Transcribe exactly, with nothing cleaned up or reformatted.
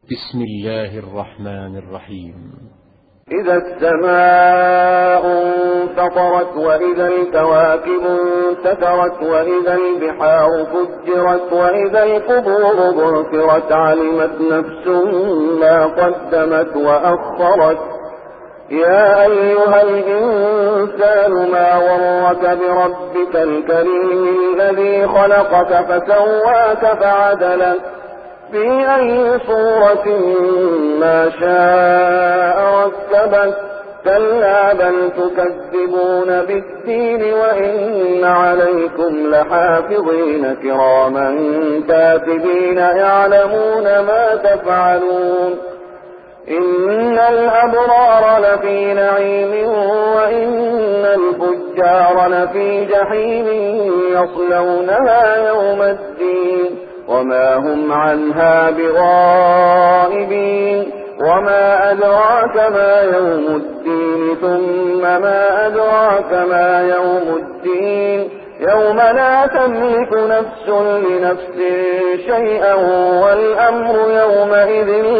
بسم الله الرحمن الرحيم. إذا السماء انفطرت وإذا الكواكب انتثرت وإذا البحار فجرت وإذا القبور بعثرت علمت نفس ما قدمت وأخرت. يا أيها الإنسان ما غرك بربك الكريم الذي خلقك فسواك فعدلك في أي صورة ما شاء ركبك. كلا بل تكذبون بالدين وإن عليكم لحافظين كراما كاتبين يعلمون ما تفعلون. إن الأبرار لفي نعيم وإن الفجار لفي جحيم يصلونها يوم الدين وما هم عنها بغائبين. وما أدراك ما يوم الدين ثم ما أدراك ما يوم الدين يوم لا تملك نفس لنفس شيئا والأمر يومئذ